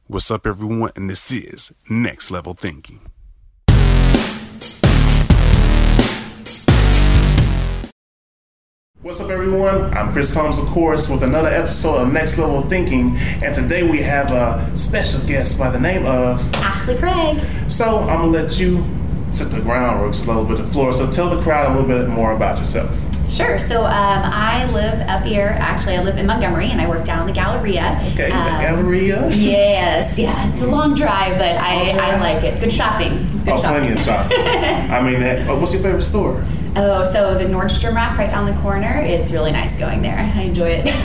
What's up, everyone? And this is Next Level Thinking. What's up, everyone? I'm Chris Holmes, of course, with another episode of Next Level Thinking. And today we have a special guest by the name of Ashley Craig. So I'm going to let you set the groundwork, a little bit of the floor. So tell the crowd a little bit more about yourself. Sure. So I live up here. Actually, I live in Montgomery, and I work down in the Galleria. Okay, the Galleria? Yes. Yeah, it's a long drive, but I like it. Good shopping. It's good shopping. Plenty of shopping. I mean, what's your favorite store? Oh, so the Nordstrom Rack right down the corner. It's really nice going there. I enjoy it.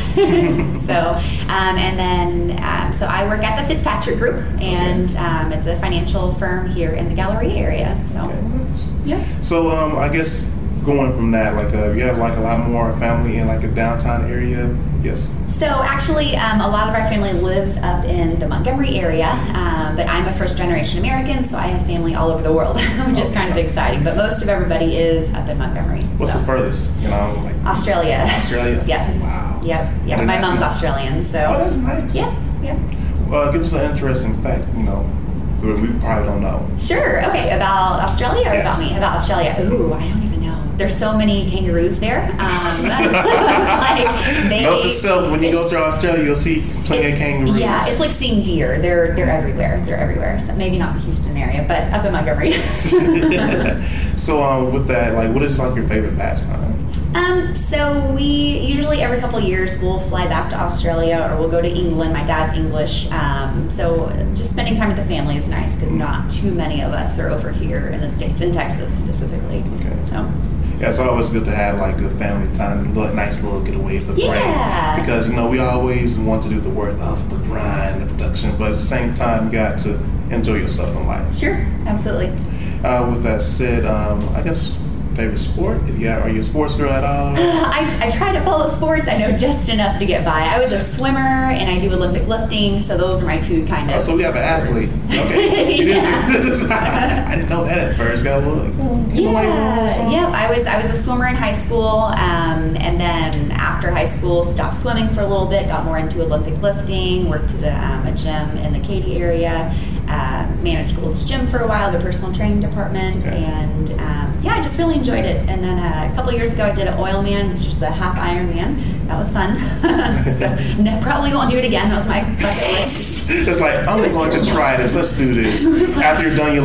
So I work at the Fitzpatrick Group, and it's a financial firm here in the Galleria area. So, okay, nice. Yeah. So I guess going from that, you have a lot more family in a downtown area. Yes. So actually, a lot of our family lives up in the Montgomery area, but I'm a first-generation American, so I have family all over the world, which is kind of exciting. But most of everybody is up in Montgomery. What's the furthest? Australia. Australia. Yeah. Wow. Yep. My mom's Australian, so. Oh, that's nice. Yeah. Well, give us an interesting fact. We probably don't know. Sure. Okay. About Australia or Yes. about me? About Australia. Ooh, I don't even know. There's so many kangaroos there. Note to self: when you go to Australia, you'll see plenty of kangaroos. Yeah, it's like seeing deer. They're everywhere. They're everywhere. So maybe not the Houston area, but up in Montgomery. So with that, what is your favorite pastime? So we usually every couple of years we'll fly back to Australia or we'll go to England. My dad's English. So just spending time with the family is nice because not too many of us are over here in the States, in Texas specifically. Okay. So. Yeah, it's always good to have good family time, nice little getaway for the brain. Because we always want to do the work, the hustle, the grind, the production, but at the same time you got to enjoy yourself in life. Sure, absolutely. With that said, I guess favorite sport? Are you a sports girl at all? I try to follow sports. I know just enough to get by. I was a swimmer and I do Olympic lifting, so those are my two kind of. Oh, so we have an athlete. Okay. I didn't know that at first. Yep. I was a swimmer in high school, and then after high school, stopped swimming for a little bit. Got more into Olympic lifting. Worked at a gym in the Katy area. Managed Gold's Gym for a while, the personal training department, and I just really enjoyed it. And then a couple of years ago, I did an Oilman, which is a half Ironman. That was fun. So probably won't do it again. That was my bucket list. It's I'm going to try this. Let's do this. After you're done, you're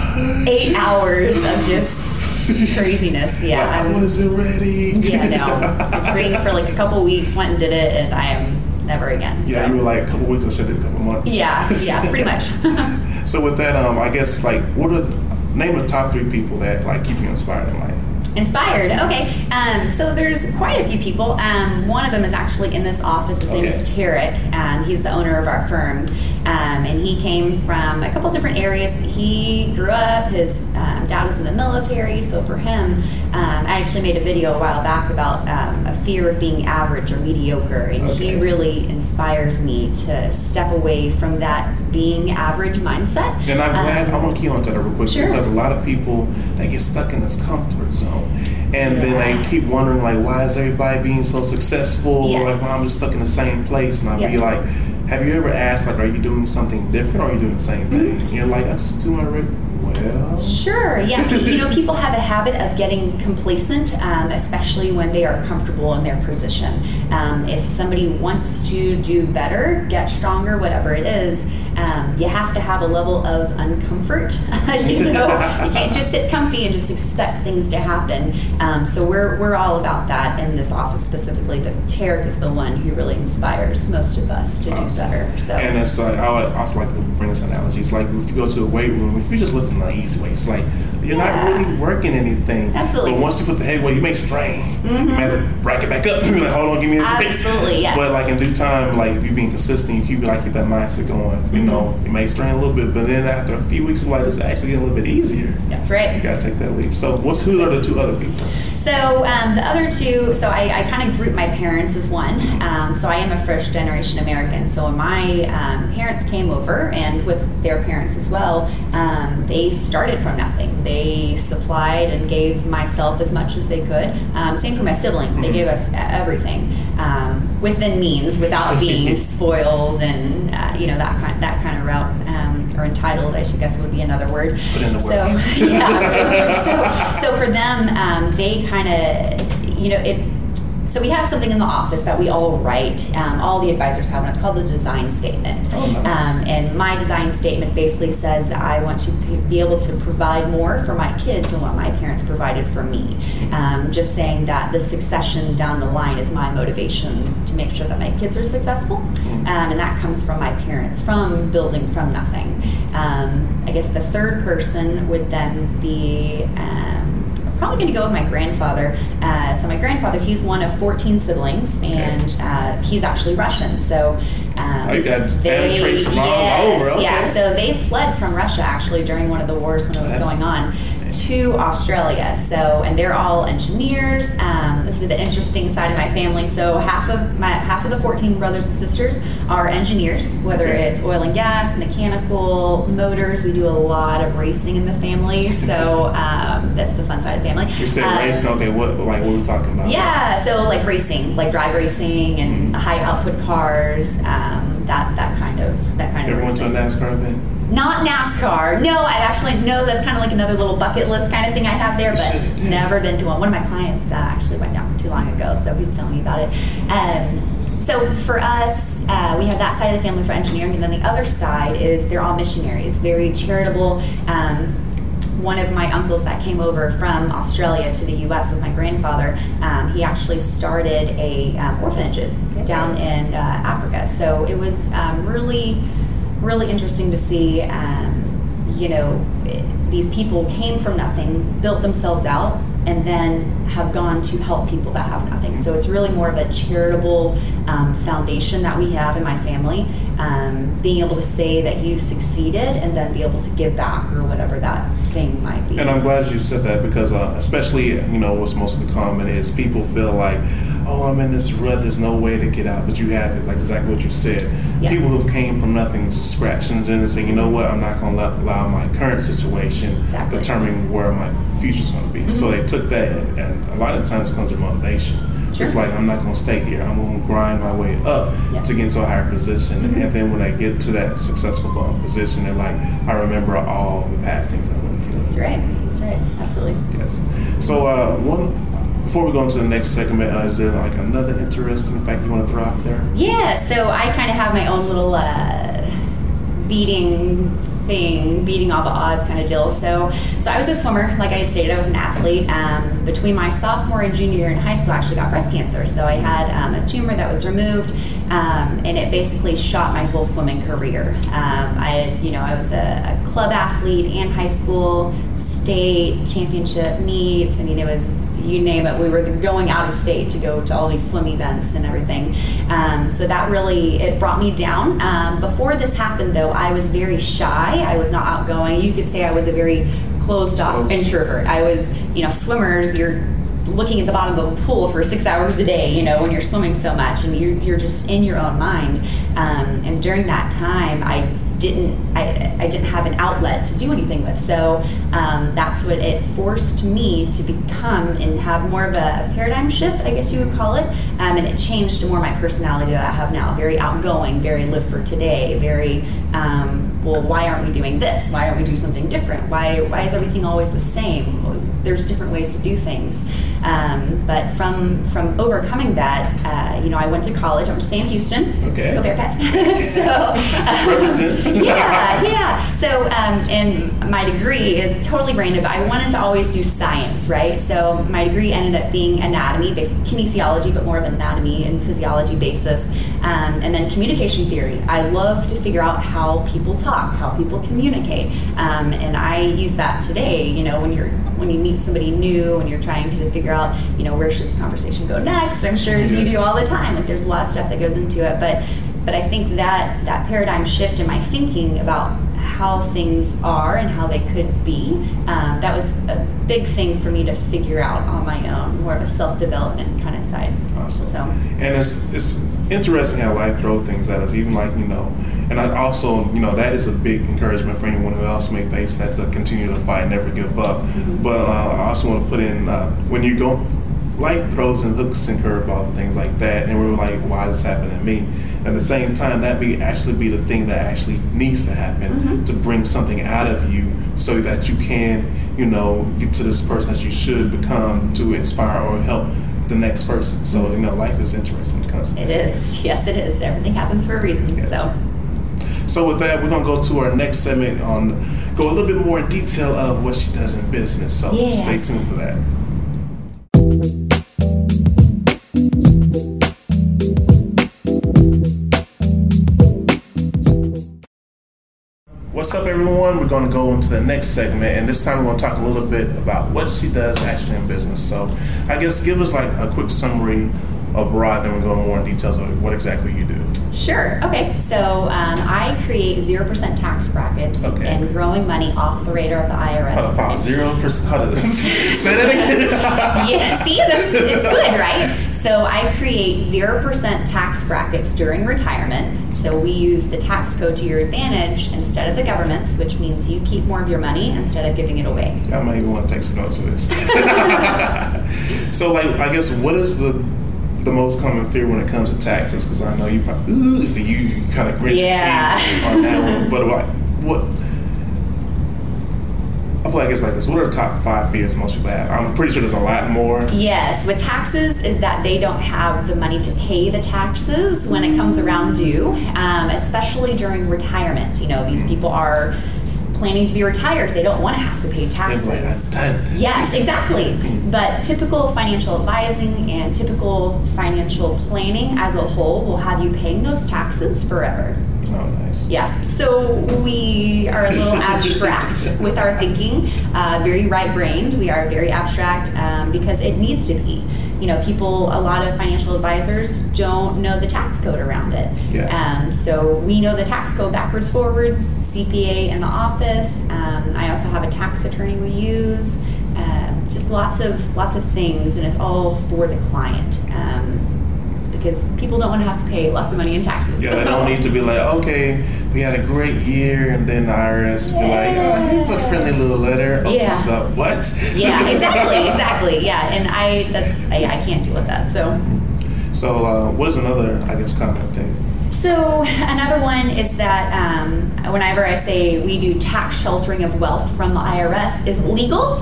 8 hours of just craziness. Yeah, I wasn't ready. Yeah, no. I trained for a couple weeks, went and did it, and I am never again. Yeah, so. You were a couple weeks, I should have a couple months. Yeah, pretty much. So with that, I guess name the top 3 people that keep you inspired in life. Inspired. Okay. So there's quite a few people. One of them is actually in this office. His name is Tarek. He's the owner of our firm. And he came from a couple different areas. He grew up, his dad was in the military, so for him, I actually made a video a while back about a fear of being average or mediocre, and he really inspires me to step away from that being average mindset. And I'm glad, I want to key on to that real quick, because a lot of people, they get stuck in this comfort zone. And then they keep wondering, why is everybody being so successful? Yes. I'm just stuck in the same place. And I'll be like, have you ever asked, are you doing something different or are you doing the same thing? And you're I just do my well. Sure, yeah. People have a habit of getting complacent, especially when they are comfortable in their position. If somebody wants to do better, get stronger, whatever it is, you have to have a level of uncomfort. You can't just sit comfy and just expect things to happen. So we're all about that in this office specifically. But Tarek is the one who really inspires most of us to do better. So. And it's I would also like to bring this analogy. It's if you go to a weight room, if you're just lifting the easy weight, it's you're not really working anything. Absolutely. But once you put the heavy weight, you may strain. You may rack it back up. You're hold on, give me a break. Absolutely, yes. But in due time, if you're being consistent, you keep that mindset going. You may strain a little bit, but then after a few weeks, it's actually getting a little bit easier. That's right. You gotta take that leap. So who are the 2 other people? So the other 2, so I kind of group my parents as one. So I am a first generation American. So when my parents came over, and with their parents as well, they started from nothing. They supplied and gave myself as much as they could. Same for my siblings. They gave us everything within means, without being spoiled and that kind of route, or entitled, I should guess would be another word. Put in the word. So, yeah. So for them, they kind of, you know, so we have something in the office that we all write. All the advisors have, and it's called the design statement. Oh, nice. And my design statement basically says that I want to be able to provide more for my kids than what my parents provided for me. Just saying that the succession down the line is my motivation to make sure that my kids are successful. And that comes from my parents, from building from nothing. I guess the third person would then be... probably going to go with my grandfather. So my grandfather, he's one of 14 siblings, and he's actually Russian. So you got family trace from all over. Okay. Yeah, so they fled from Russia actually during one of the wars when it was going on to Australia. So, and they're all engineers. This is the interesting side of my family. So half of the 14 brothers and sisters are engineers, whether it's oil and gas, mechanical, motors. We do a lot of racing in the family. So that's the fun side of the family. You said racing, okay, what are we talking about? Yeah, so like racing, like drag racing and high output cars, that kind of Ever went to a NASCAR event? Not NASCAR. No, I actually know that's kind of like another little bucket list kind of thing I have there, but never been to one. One of my clients actually went down too long ago, so he's telling me about it. So for us, we have that side of the family for engineering, and then the other side is they're all missionaries, very charitable. One of my uncles that came over from Australia to the U.S. with my grandfather, he actually started a orphanage down in Africa. So it was really interesting to see, you know, these people came from nothing, built themselves out, and then have gone to help people that have nothing. So it's really more of a charitable foundation that we have in my family, being able to say that you succeeded and then be able to give back or whatever that thing might be. And I'm glad you said that because especially, you know, what's mostly common is people feel like, oh, I'm in this rut, there's no way to get out. But you have it, like exactly what you said. Yeah. People who came from nothing, just scratched, and then say, you know what, I'm not going to allow my current situation determine where my future's going to be. So they took that, and a lot of times it comes with motivation. It's like, I'm not going to stay here. I'm going to grind my way up to get into a higher position. And then when I get to that successful position, they're like, I remember all the past things I went through. That's right. Absolutely. Yes. So before we go into the next segment, is there like another interesting fact you want to throw out there? Yeah, so I kind of have my own little beating all the odds kind of deal. So I was a swimmer, like I had stated, I was an athlete. Between my sophomore and junior year in high school, I actually got breast cancer. So I had a tumor that was removed, and it basically shot my whole swimming career. I was a club athlete and high school, state, championship meets. I mean, it was, you name it, we were going out of state to go to all these swim events and everything. So that really, it brought me down. Before this happened though, I was very shy. I was not outgoing. You could say I was a very closed off introvert. I was, swimmers, you're looking at the bottom of a pool for 6 hours a day, when you're swimming so much and you're just in your own mind. And during that time, I didn't have an outlet to do anything with. So that's what it forced me to become and have more of a paradigm shift, I guess you would call it. And it changed to more my personality that I have now. Very outgoing, very live for today, very, well, why aren't we doing this? Why aren't we doing something different? Why is everything always the same? There's different ways to do things. But from overcoming that, I went to college. I went to Sam Houston. Okay. Go Bearcats. Represent. Yeah. So, in my degree, it's totally random, but I wanted to always do science, right? So my degree ended up being anatomy, based kinesiology, but more of anatomy and physiology basis, and then communication theory. I love to figure out how people talk, how people communicate, and I use that today. When you meet somebody new and you're trying to figure out, where should this conversation go next? I'm sure as you do all the time. Like there's a lot of stuff that goes into it, but I think that paradigm shift in my thinking about how things are and how they could be, that was a big thing for me to figure out on my own, more of a self-development kind of side. Awesome. So, and it's interesting how life throws things at us, even like, and I also, that is a big encouragement for anyone who else may face that, to continue to fight, never give up. Mm-hmm. But I also want to put in, when you go life throws in hooks and curveballs and things like that, and we're like, why is this happening to me? At the same time, that may actually be the thing that actually needs to happen to bring something out of you so that you can, you know, get to this person that you should become to inspire or help the next person. So, you know, life is interesting when it comes to it is. Yes, it is. Everything happens for a reason. Yes. So with that, we're going to go to our next segment go a little bit more in detail of what she does in business. So stay tuned for that. What's up, everyone? We're going to go into the next segment, and this time we're going to talk a little bit about what she does actually in business. So I guess give us like a quick summary of Broad, then we'll go more in details of what exactly you do. Sure. Okay. So I create 0% tax brackets and growing money off the radar of the IRS. 0%? How does say that again? Yeah. See, it's good, right? So I create 0% tax brackets during retirement. So we use the tax code to your advantage instead of the government's, which means you keep more of your money instead of giving it away. I might even want to take some notes of this. So, like, I guess what is the most common fear when it comes to taxes? Because I know you probably so you kind of grit your teeth on that one. But what? I'll put I guess like this. What are the top 5 fears most people have? I'm pretty sure there's a lot more. Yes, with taxes is that they don't have the money to pay the taxes when it comes around due, especially during retirement. You know, these people are planning to be retired. They don't want to have to pay taxes. Yes, exactly. But typical financial advising and typical financial planning as a whole will have you paying those taxes forever. Oh, nice. Yeah. So we are a little abstract with our thinking, very right-brained. We are very abstract because it needs to be. You know, a lot of financial advisors don't know the tax code around it. Yeah. So we know the tax code backwards, forwards, CPA in the office. I also have a tax attorney we use. Just lots of things, and it's all for the client. Because people don't want to have to pay lots of money in taxes. Yeah, they don't need to be like, okay, we had a great year, and then the IRS be like, oh, here's a friendly little letter. Oh, so what? Yeah, exactly. Yeah, and I can't deal with that. So what is another, I guess, common thing? So another one is that whenever I say we do tax sheltering of wealth from the IRS, is it legal?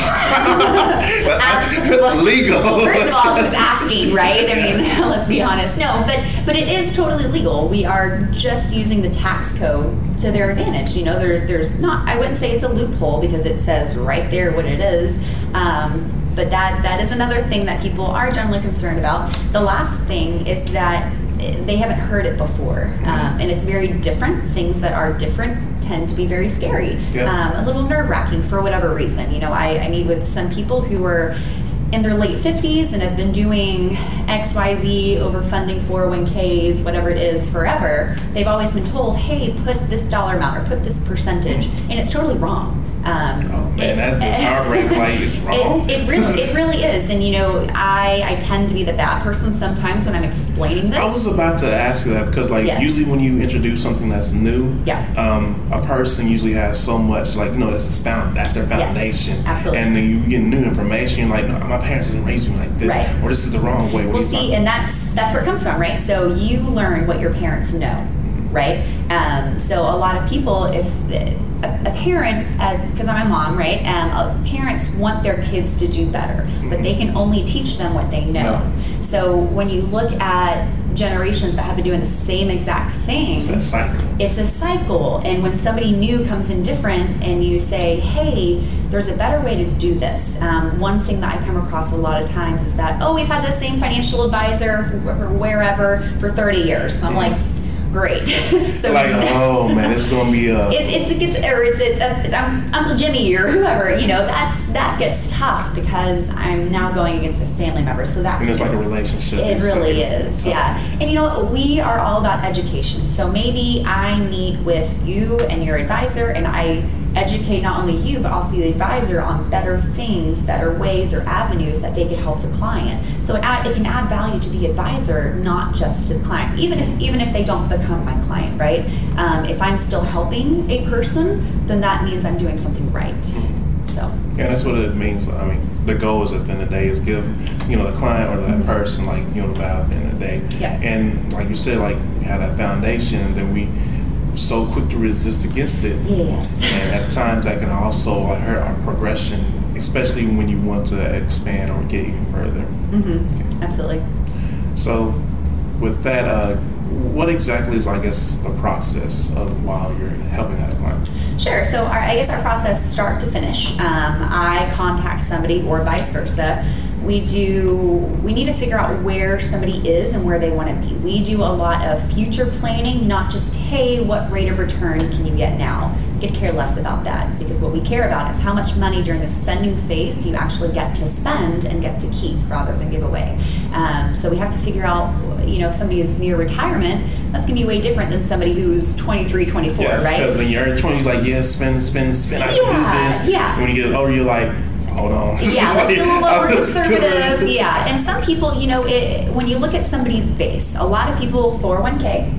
Legal. Well, first of all, who's asking, right? I mean, let's be honest. No, but it is totally legal. We are just using the tax code to their advantage. You know, there's not, I wouldn't say it's a loophole because it says right there what it is. But that is another thing that people are generally concerned about. The last thing is that they haven't heard it before, and it's very different. Things that are different tend to be very scary, a little nerve-wracking for whatever reason. You know, I meet with some people who are in their late 50s and have been doing XYZ, overfunding 401ks, whatever it is, forever. They've always been told, hey, put this dollar amount or put this percentage, and it's totally wrong. Oh man, that's just heartbreaking. Like, it's wrong. It really is. And you know, I tend to be the bad person sometimes when I'm explaining this. I was about to ask you that because, like, usually when you introduce something that's new, a person usually has so much, like, you know, that's their foundation. Yes, absolutely. And then you get new information. You're like, no, my parents didn't raise me like this, or this is the wrong way. Well, see, and that's where it comes from, right? So you learn what your parents know, right? So a lot of people, if a parent, because I'm a mom, right? Parents want their kids to do better, but they can only teach them what they know. No. So when you look at generations that have been doing the same exact thing, it's a cycle. It's a cycle. And when somebody new comes in different and you say, hey, there's a better way to do this. One thing that I come across a lot of times is that, we've had the same financial advisor wherever for 30 years. So I'm like, great. So like, oh man, it's gonna be it's Uncle Jimmy or whoever, you know, that gets tough because I'm now going against a family member. So that, and it's like a relationship. It really is, tough. Yeah. And you know what, we are all about education. So maybe I meet with you and your advisor and I educate not only you but also the advisor on better things, better ways or avenues that they could help the client. So it can add value to the advisor, not just to the client, even if they don't become my client, right? If I'm still helping a person, then that means I'm doing something right. So yeah, that's what it means. I mean, the goal is at the end of the day is give, the client or that person like, the value at the end of the day. Yeah. And like you said, like we have that foundation, and then we so quick to resist against it. Yes. And at times that can also hurt our progression, especially when you want to expand or get even further. Mm-hmm. Okay. Absolutely. So with that, what exactly is, I guess, a process of while you're helping out a client? Sure. So I guess our process start to finish. I contact somebody or vice versa. We need to figure out where somebody is and where they want to be. We do a lot of future planning, not just, hey, what rate of return can you get now? Could care less about that, because what we care about is how much money during the spending phase do you actually get to spend and get to keep rather than give away. So we have to figure out, if somebody is near retirement, that's going to be way different than somebody who's 23, 24, right? Because when you're in your 20s, like, spend, I can do this. Yeah. And when you get older, you're like, hold on. Yeah, let's be a little more conservative. Yeah, and some people, when you look at somebody's base, a lot of people 401k.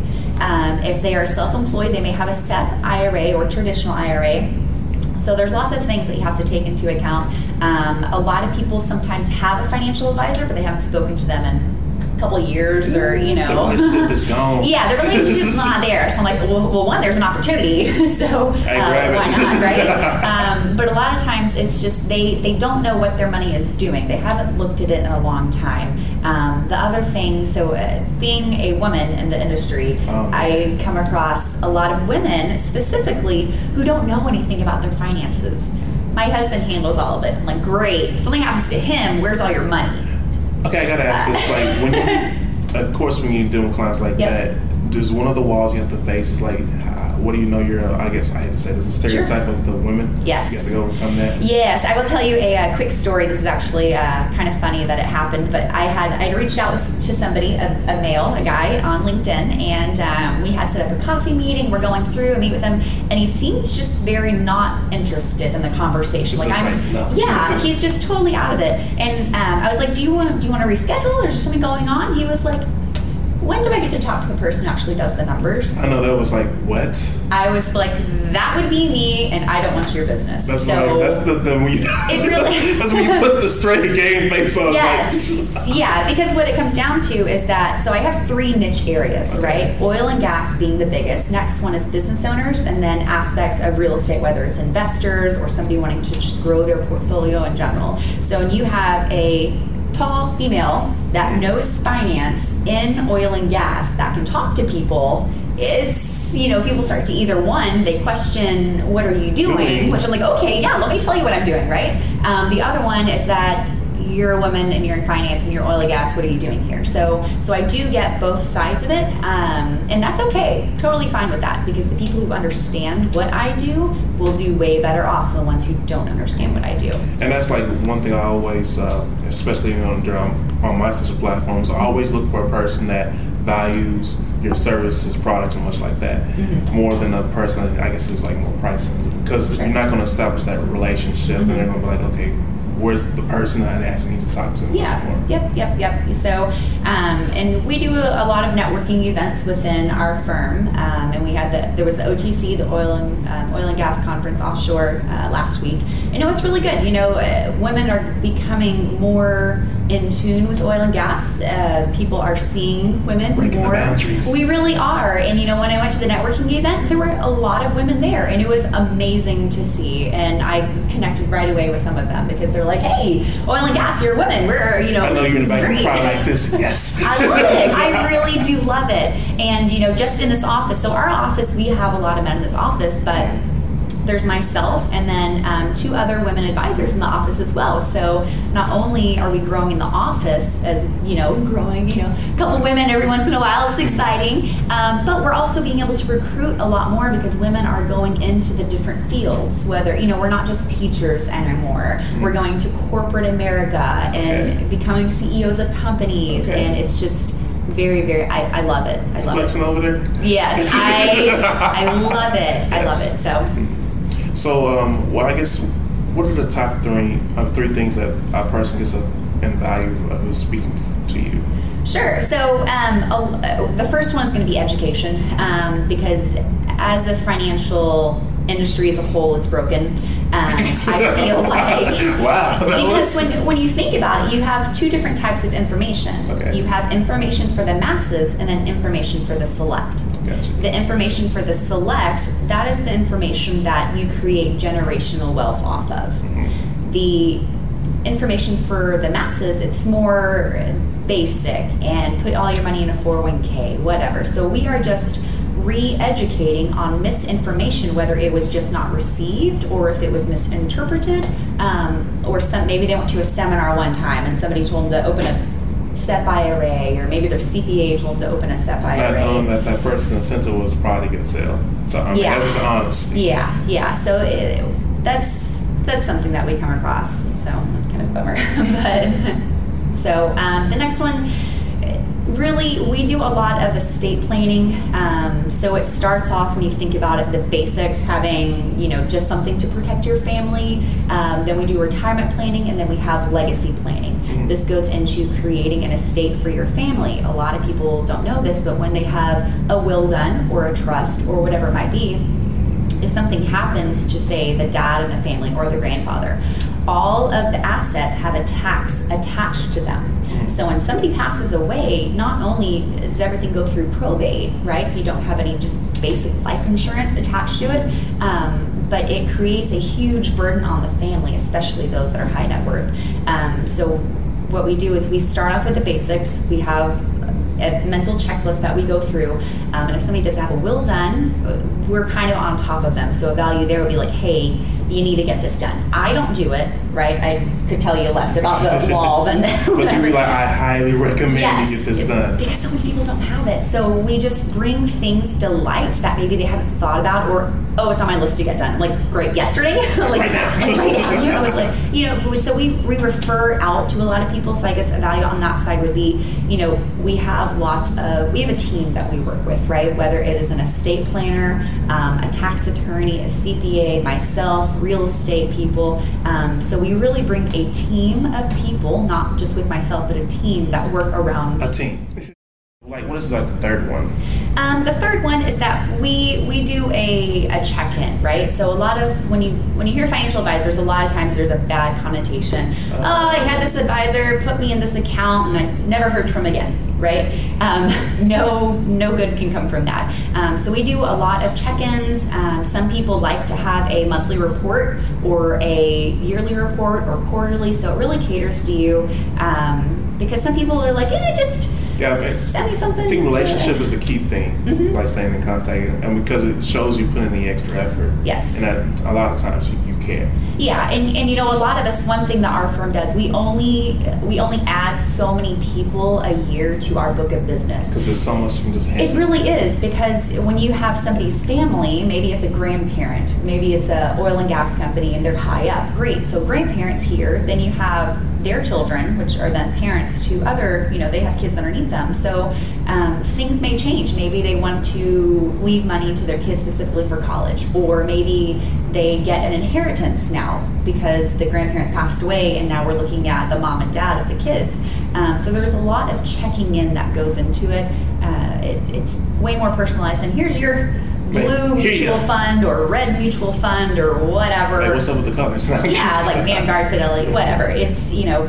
If they are self-employed, they may have a SEP IRA or traditional IRA. So there's lots of things that you have to take into account. A lot of people sometimes have a financial advisor, but they haven't spoken to them in a couple years, or the relationship is gone. Yeah, the relationship's not there. So I'm like, well, one, there's an opportunity, so why not, right? But a lot of times it's just they don't know what their money is doing. They haven't looked at it in a long time. The other thing, being a woman in the industry, I come across a lot of women specifically who don't know anything about their finances. My husband handles all of it. I'm like, great. If something happens to him, where's all your money? Okay, I gotta ask this. Like, of course, when you deal with clients like that, there's one of the walls you have to face is like, what do you know? I guess I hate to say, there's a stereotype of the women. Yes. You have to go overcome that. Yes, I will tell you a quick story. This is actually kind of funny that it happened, but I reached out to somebody, a male, a guy on LinkedIn, and we had set up a coffee meeting. We're going through and meet with him, and he seems just very not interested in the conversation. No. Yeah, he's just totally out of it. And I was like, do you want to reschedule? Or is there something going on? He was like, when do I get to talk to the person who actually does the numbers? I know, that was like, what? I was like, that would be me, and I don't want your business. That's when you put the straight game face on. Yes, yeah, because what it comes down to is that, so I have 3 niche areas, right? Oil and gas being the biggest. Next one is business owners, and then aspects of real estate, whether it's investors or somebody wanting to just grow their portfolio in general. So you have a tall female that knows finance in oil and gas that can talk to people. It's, people start to either, one, they question, what are you doing? Which I'm like, okay, yeah, let me tell you what I'm doing, right? The other one is that you're a woman and you're in finance and you're oil and gas, what are you doing here? So I do get both sides of it, and that's okay. Totally fine with that, because the people who understand what I do will do way better off than the ones who don't understand what I do. And that's like one thing I always, especially on my social platforms, I always look for a person that values your services, products, and much like that, more than a person that I guess is like more price sensitive, because you're not going to establish that relationship, and they're going to be like, okay, where's the person that I actually need to talk to? Yeah. Yep. So, and we do a lot of networking events within our firm, and there was the OTC, the Oil and Gas Conference offshore last week, and it was really good. Women are becoming more in tune with oil and gas. People are seeing women breaking more. The boundaries. We really are. And when I went to the networking event, there were a lot of women there, and it was amazing to see. And I connected right away with some of them, because they're like, "Hey, oil and gas, you're women. We're I know you're in the back of the crowd like this." Yes. I love it. I really do love it. And just in this office. So our office, we have a lot of men in this office, but there's myself and then 2 other women advisors in the office as well. So not only are we growing in the office as, growing, a couple women every once in a while, it's exciting, but we're also being able to recruit a lot more, because women are going into the different fields, whether, we're not just teachers anymore. We're going to corporate America and becoming CEOs of companies, and it's just very, very, I love it. I love flexing it. over there? Yes, I love it. I love it. So, I guess, what are the top 3 things that a person gets in value of speaking to you? Sure. So the first one is going to be education, because as a financial industry as a whole, it's broken. I feel like wow, because when you think about it, you have two different types of information. Okay. You have information for the masses and then information for the select. Gotcha. The information for the select, that is the information that you create generational wealth off of. Mm-hmm. The information for the masses, it's more basic and put all your money in a 401k, whatever. So we are just re-educating on misinformation, whether it was just not received or if it was misinterpreted, or maybe they went to a seminar one time and somebody told them to open a SEP IRA, or maybe their CPA told them to open a SEP IRA. Not knowing that person's incentive was probably to get a sale. So I mean, that's just honesty. Yeah. So that's something that we come across. So that's kind of a bummer. But so the next one. Really, we do a lot of estate planning. So it starts off, when you think about it, the basics, having, just something to protect your family. Then we do retirement planning, and then we have legacy planning. Mm-hmm. This goes into creating an estate for your family. A lot of people don't know this, but when they have a will done or a trust or whatever it might be, if something happens to, say, the dad in a family or the grandfather, all of the assets have a tax attached to them. So when somebody passes away, not only does everything go through probate, right, if you don't have any just basic life insurance attached to it, but it creates a huge burden on the family, especially those that are high net worth. So what we do is we start off with the basics. We have a mental checklist that we go through, and if somebody does have a will done, we're kind of on top of them. So a value there would be like, hey, you need to get this done. I don't do it, right? I could tell you less about the law than but you'd be like, I highly recommend you get this done. Because so many people don't have it. So we just bring things to light that maybe they haven't thought about, or, oh, it's on my list to get done. Like, great, yesterday? Like, right now. I was like, so we refer out to a lot of people. So I guess a value on that side would be, we have a team that we work with, right? Whether it is an estate planner, a tax attorney, a CPA, myself, real estate people. So we really bring a team of people, not just with myself, but a team that work around. A team. Like, what is like the third one? The third one is that we do a check-in, right? So a lot of, when you hear financial advisors, a lot of times there's a bad connotation. I had this advisor put me in this account and I never heard from again, right? No good can come from that. So we do a lot of check-ins. Some people like to have a monthly report or a yearly report or quarterly, so it really caters to you, because some people are like, just send me something. I think relationship is the key thing, mm-hmm. like staying in contact, and because it shows you put in the extra effort. Yes. And that a lot of times you care. Yeah, and a lot of us, one thing that our firm does, we only add so many people a year to our book of business. Because there's so much you can just handle. It really is, because when you have somebody's family, maybe it's a grandparent, maybe it's a oil and gas company, and they're high up. Great. So grandparents here, then you have their children, which are then parents to other, they have kids underneath them. So things may change. Maybe they want to leave money to their kids specifically for college, or maybe they get an inheritance now because the grandparents passed away, and now we're looking at the mom and dad of the kids. So there's a lot of checking in that goes into it. It's way more personalized than here's your blue mutual fund or red mutual fund or whatever. Like, what's up with the colors? Yeah, like Vanguard, Fidelity, whatever. It's,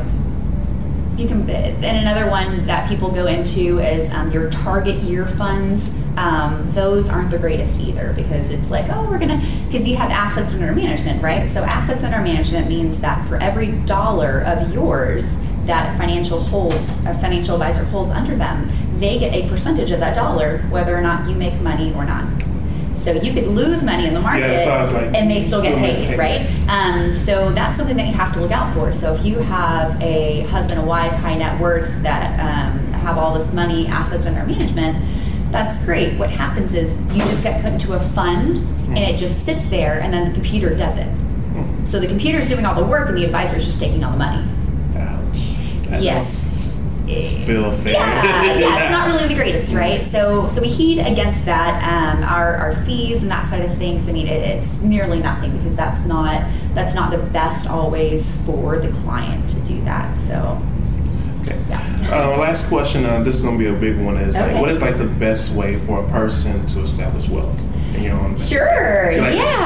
you can, and another one that people go into is your target year funds. Those aren't the greatest either, because it's like, because you have assets under management, right? So assets under management means that for every dollar of yours that a financial advisor holds under them, they get a percentage of that dollar, whether or not you make money or not. So you could lose money in the market, and they still get paid, right? So that's something that you have to look out for. So if you have a husband and wife, high net worth, that have all this money, assets under management, that's great. What happens is you just get put into a fund, and it just sits there, and then the computer does it. So the computer is doing all the work, and the advisor is just taking all the money. Ouch. Yes. Feel fair. Yeah, it's not really the greatest, right? So we heed against that. Our fees and that side of things, I mean, it's nearly nothing, because that's not the best always for the client to do that. So okay. Yeah. Last question, this is going to be a big one, is like, what is like the best way for a person to establish wealth in your own business? Sure, like, yeah.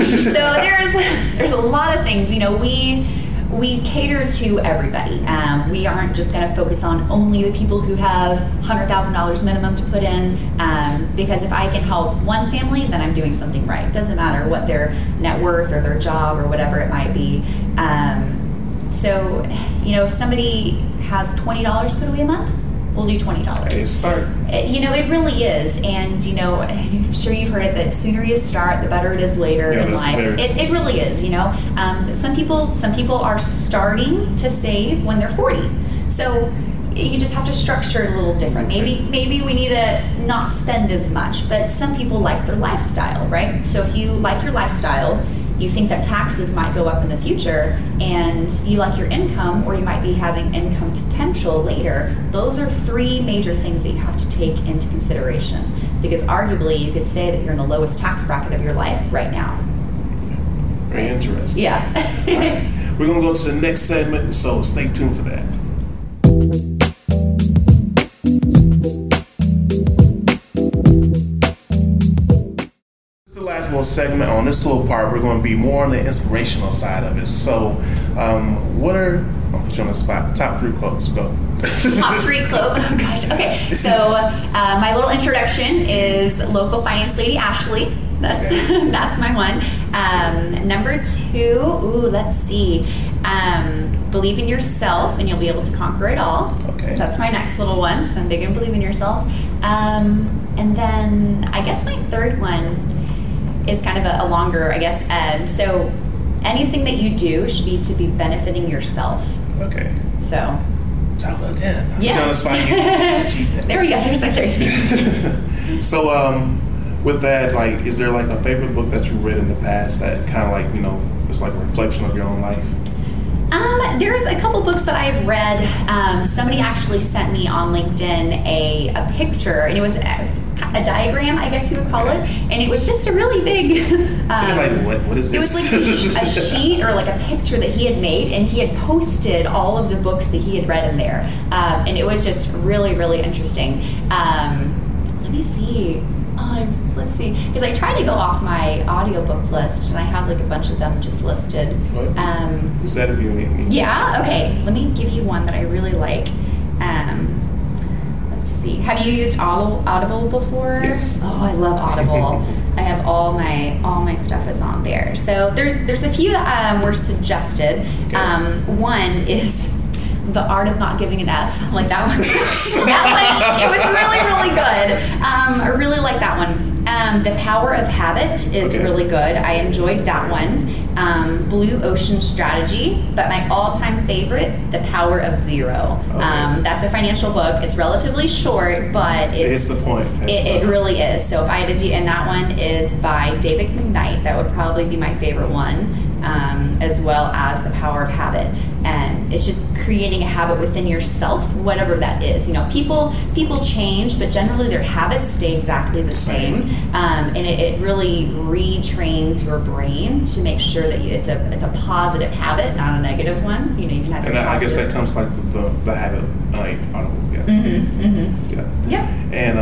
So there's a lot of things. We cater to everybody. We aren't just going to focus on only the people who have $100,000 minimum to put in, because if I can help one family, then I'm doing something right. It doesn't matter what their net worth or their job or whatever it might be. So, if somebody has $20 put away a month, we'll do $20. Okay, start. It really is, and I'm sure you've heard it that sooner you start, the better it is later in life. It really is. Some people are starting to save when they're 40, so you just have to structure it a little different. Maybe we need to not spend as much, but some people like their lifestyle, right? So if you like your lifestyle, you think that taxes might go up in the future, and you like your income, or you might be having income potential later. Those are three major things that you have to take into consideration, because arguably you could say that you're in the lowest tax bracket of your life right now. Very interesting. Yeah. All right. We're going to go to the next segment, so stay tuned for that. Little segment. On this little part, we're going to be more on the inspirational side of it. So what are, I'll put you on the spot, top 3 quotes. Go. Top 3 quote. Oh gosh. Okay. So my little introduction is local finance lady Ashley. That's my one. Number 2, let's see. Believe in yourself and you'll be able to conquer it all. Okay. That's my next little one. So I'm big in believe in yourself. And then I guess my third one is kind of a longer, I guess. So anything that you do should be to be benefiting yourself. Okay. So. Talk about that. Yeah. There we go. Here's my third. So with that, like, is there like a favorite book that you read in the past that kind of like, is like a reflection of your own life? There's a couple books that I've read. Somebody actually sent me on LinkedIn a picture, and it was a diagram, I guess you would call it, and it was just a really big what is this? It was like a sheet or like a picture that he had made, and he had posted all of the books that he had read in there, and it was just really, really interesting. Let me see. Let's see, because I try to go off my audiobook list, and I have like a bunch of them just listed. Who's that if you need? Yeah, okay. Let me give you one that I really like. Let's see. Have you used Audible before? Yes. Oh, I love Audible. I have all my stuff is on there. So there's a few that were suggested. Okay. One is The Art of Not Giving an F. Like that one. That one, it was really, really good. I really like that one. The Power of Habit is really good. I enjoyed that one. Blue Ocean Strategy, but my all-time favorite, The Power of Zero. That's a financial book. It's relatively short, but it's the point. It really is. So if I had to do, and that one is by David McKnight. That would probably be my favorite one, as well as The Power of Habit. And it's just creating a habit within yourself, whatever that is. People change, but generally their habits stay exactly the same. And it really retrains your brain to make sure that it's a positive habit, not a negative one. You can have. And I guess that comes like the habit, like Audible. Yeah. Yeah. Yep. And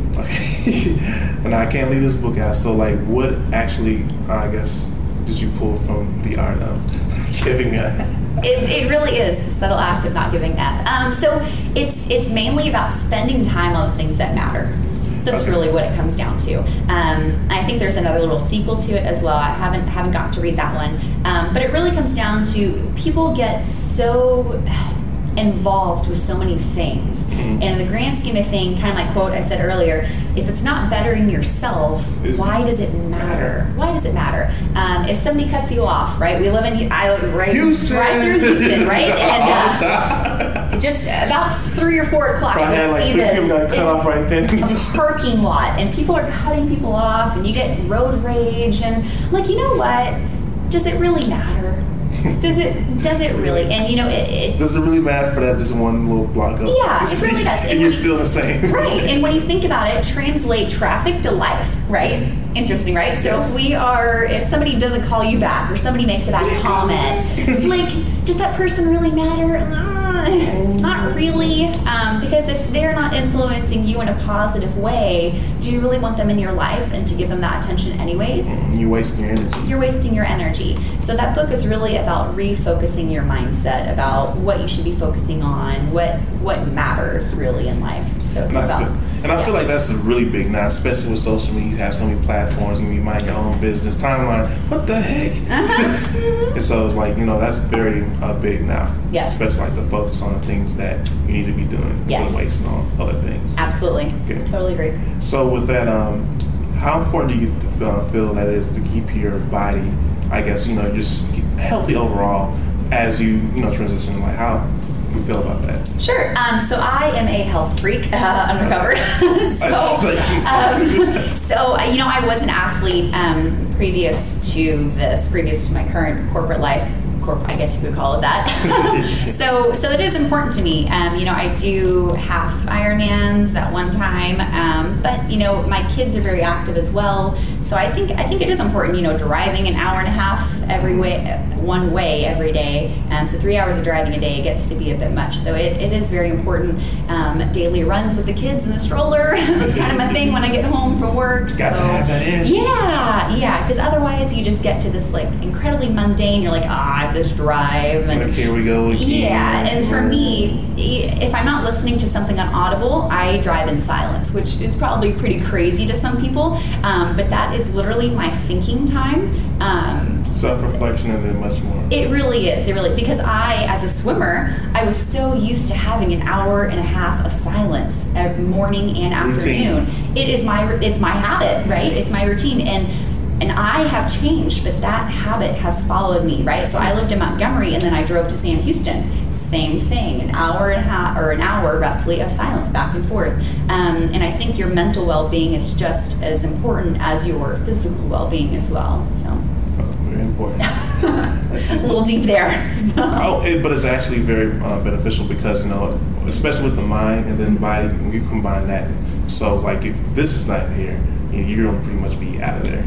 and I can't leave this book out. So like, what actually, I guess, did you pull from The Art of Giving a? It really is the subtle act of not giving F. So it's mainly about spending time on the things that matter. That's really what it comes down to. I think there's another little sequel to it as well. I haven't gotten to read that one, but it really comes down to people get so involved with so many things, and in the grand scheme of things, kind of my quote I said earlier, if it's not bettering yourself, why does it matter? Why does it matter? If somebody cuts you off, right? We live in Houston. Right through Houston, right? And just about 3 or 4 o'clock, you'll see this. Cut off right then. A parking lot, and people are cutting people off, and you get road rage, and like, you know what? Does it really matter? Does it really? And it does it really matter for that just one little block of yeah, it really does. And you're still the same. Right. And when you think about it, translate traffic to life, right? Interesting, right? So if somebody doesn't call you back or somebody makes a bad comment, like, does that person really matter? Not really, because if they're not influencing you in a positive way, do you really want them in your life and to give them that attention anyways? You're wasting your energy. You're wasting your energy. So that book is really about refocusing your mindset about what you should be focusing on, what matters really in life. So I feel like that's a really big now, especially with social media. You have so many platforms and you mind your own business. Timeline, what the heck? And so it's like, that's very big now. Yeah. Especially like the focus on the things that you need to be doing instead of wasting on other things. Absolutely. Okay. Totally agree. So with that, how important do you feel that is to keep your body, I guess, just healthy overall as you, transition in life? How you feel about that? Sure. So I am a health freak, undercover. I was an athlete previous to my current corporate life. I guess you could call it that. So it is important to me. I do half Ironmans at one time, but my kids are very active as well. So I think it is important. Driving an hour and a half one way every day. So 3 hours of driving a day gets to be a bit much. So it is very important. Daily runs with the kids in the stroller. It's kind of my thing when I get home from work. Got to have that energy. Yeah. Because otherwise you just get to this like incredibly mundane. You're like, I have this drive. And here we go again. Yeah. And for me, if I'm not listening to something on Audible, I drive in silence, which is probably pretty crazy to some people. But that is literally my thinking time. Self-reflection and then much more. It really is. Because as a swimmer, I was so used to having an hour and a half of silence every morning and afternoon. Routine. It's my habit, right? It's my routine. And I have changed, but that habit has followed me, right? So I lived in Montgomery and then I drove to Sam Houston. Same thing, an hour and a half or an hour roughly of silence back and forth. And I think your mental well-being is just as important as your physical well-being as well. So very important. A little deep there. So. But it's actually very beneficial because, especially with the mind and then the body, when you combine that. So like if this is not here, you're going to pretty much be out of there.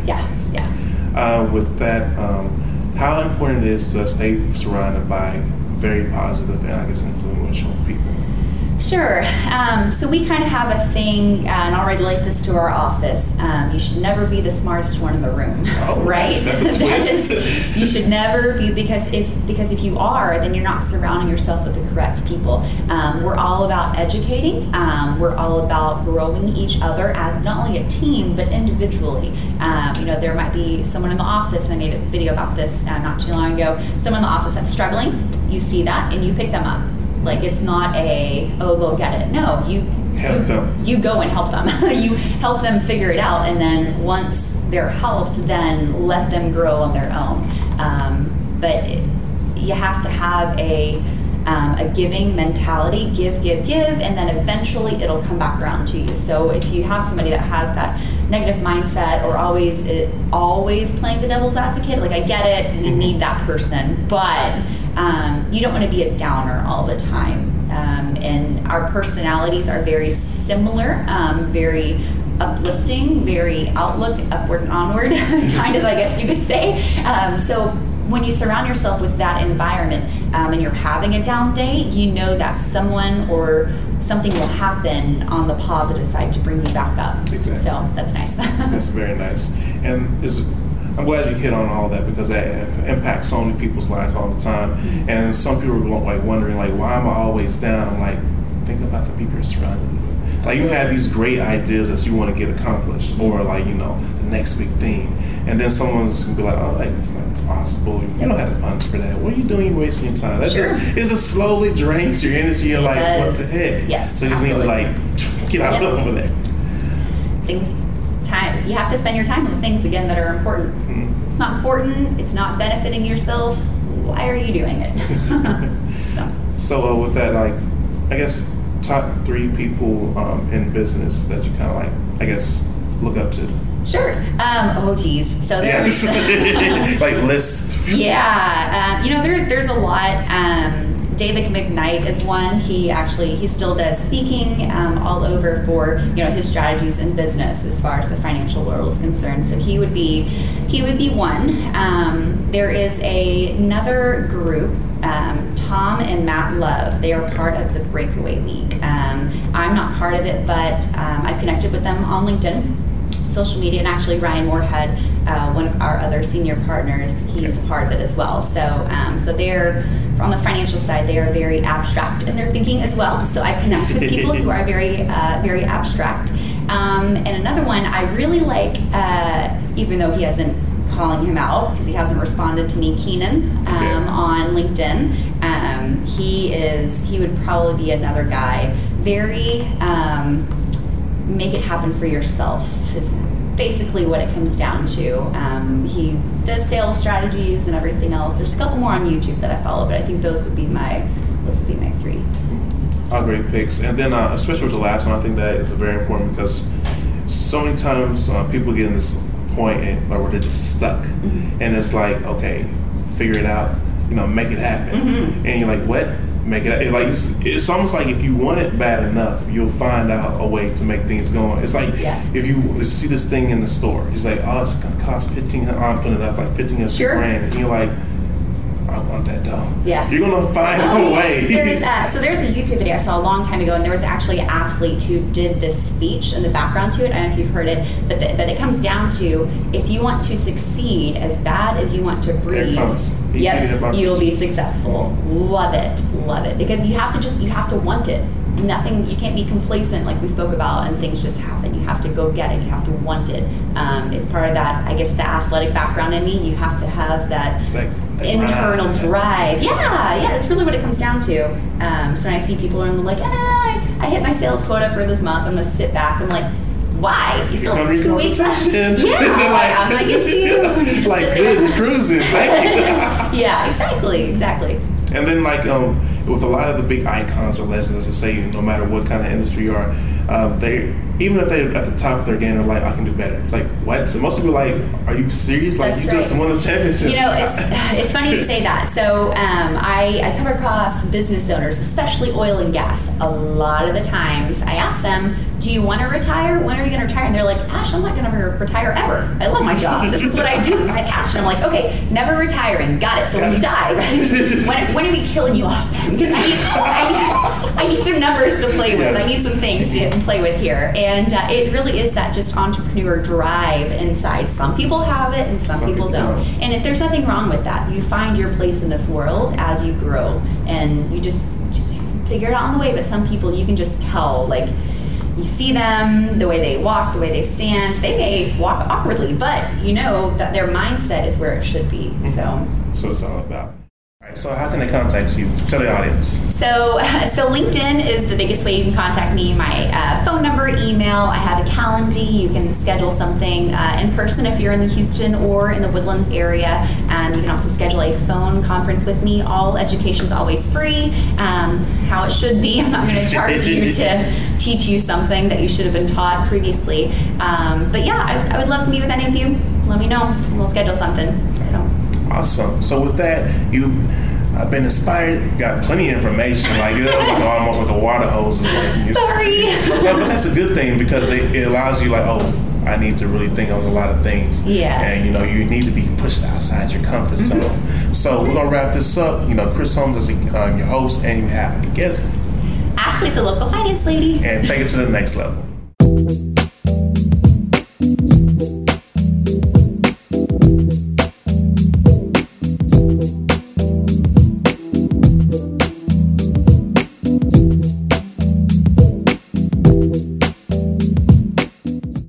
Yeah. With that, how important it is to stay surrounded by very positive and I guess influential people? Sure. So we kind of have a thing, and I'll relate this to our office. You should never be the smartest one in the room, right? That's a twist. You should never be, because if you are, then you're not surrounding yourself with the correct people. We're all about educating. We're all about growing each other as not only a team but individually. There might be someone in the office, and I made a video about this not too long ago. Someone in the office that's struggling. You see that, and you pick them up. Like it's not they'll get it. No, you help them. You go and help them. You help them figure it out, and then once they're helped, then let them grow on their own. But you have to have a giving mentality. Give, and then eventually it'll come back around to you. So if you have somebody that has that negative mindset or always playing the devil's advocate, like I get it, you need that person, but you don't want to be a downer all the time. And our personalities are very similar, very uplifting, very upward and onward, kind of, I guess you could say. So when you surround yourself with that environment and you're having a down day, you know that someone or something will happen on the positive side to bring you back up. Exactly. So that's nice. That's very nice. And I'm glad you hit on all that because that impacts so many people's lives all the time. Mm-hmm. And some people are like wondering, like, why am I always down? I'm like, think about the people you're surrounded with. Like you have these great ideas that you want to get accomplished, or like the next big thing, and then someone's gonna be like, oh, like it's not possible. You don't have the funds for that. What are you doing? You're wasting your time. That just slowly drains your energy. You're like, what the heck? Yes. So you just need to get out of there. Time. You have to spend your time on the things again that are important. Mm-hmm. It's not important. It's not benefiting yourself. Why are you doing it? So with that, like, I guess top 3 people in business that you kind of like, I guess, look up to. Sure. Geez. So there's like list. Yeah. There's a lot. David McKnight is one. He still does speaking all over for his strategies in business as far as the financial world is concerned. So he would be one. There is another group Tom and Matt Love. They are part of the Breakaway League. I'm not part of it, but I've connected with them on LinkedIn, social media, and actually Ryan Moorhead, one of our other senior partners, he's a part of it as well. So, so they're on the financial side. They are very abstract in their thinking as well. So I connect with people who are very, very abstract. And another one I really like, even though he hasn't calling him out because he hasn't responded to me, Keenan, on LinkedIn. He would probably be another guy. Very make it happen for yourself is basically what it comes down to. He does sales strategies and everything else. There's a couple more on YouTube that I follow, but I think those would be my 3. All great picks. And then especially with the last one, I think that is very important because so many times people get in this point where they're just stuck, and it's like, okay, figure it out, make it happen, and you're like, what? Make it like it's almost like if you want it bad enough, you'll find out a way to make things go on. It's like if you see this thing in the store, it's like, oh, it's gonna cost $1,500. I'm putting it up like $1,500 grand, and you're like, I want that dough. Yeah. You're gonna find a way. There's a YouTube video I saw a long time ago, and there was actually an athlete who did this speech in the background to it. I don't know if you've heard it, but it comes down to if you want to succeed as bad as you want to breathe, you'll be successful. Love it, because you have to want it. Nothing, you can't be complacent like we spoke about and things just happen. You have to go get it. You have to want it. It's part of that, I guess, the athletic background in me. You have to have that internal drive. Yeah, that's really what it comes down to. So when I see people and they're like, I hit my sales quota for this month, I'm gonna sit back. I'm like, why? You still have 2 weeks left? Yeah, I'm gonna get you. Like, good, we're cruising. Yeah, exactly. And then with a lot of the big icons or legends, as you say, no matter what kind of industry you are, even if they're at the top of their game, they're like, I can do better. Like, what? So most people are like, are you serious? Like, you just won the championship. It's funny you say that. So I come across business owners, especially oil and gas. A lot of the times I ask them, do you want to retire? When are you going to retire? And they're like, Ash, I'm not going to retire ever. I love my job. This is what I do. This is my passion. I'm like, okay, never retiring. Got it. So when you die, right? When are we killing you off then? Because I need some numbers to play with. I need some things to play with here. And it really is that just entrepreneur drive inside. Some people have it and some people don't. And there's nothing wrong with that. You find your place in this world as you grow. And you just figure it out on the way. But some people, you can just tell, like, you see them, the way they walk, the way they stand. They may walk awkwardly, but you know that their mindset is where it should be. So it's all about. All right, so how can they contact you? Tell the audience. So LinkedIn is the biggest way you can contact me. My phone number, email. I have a calendar. You can schedule something in person if you're in the Houston or in the Woodlands area. You can also schedule a phone conference with me. All education is always free. How it should be. I'm not going to charge you to teach you something that you should have been taught previously. But yeah, I would love to meet with any of you. Let me know. We'll schedule something. Awesome. So with that, I've been inspired. Got plenty of information. Like, it was like almost like a water hose. Sorry. But that's a good thing because it allows you, like, oh, I need to really think on a lot of things. Yeah. And you need to be pushed outside your comfort zone. So we're gonna wrap this up. Chris Holmes is your host, and you have a guest, Ashley, the local finance lady, and take it to the next level.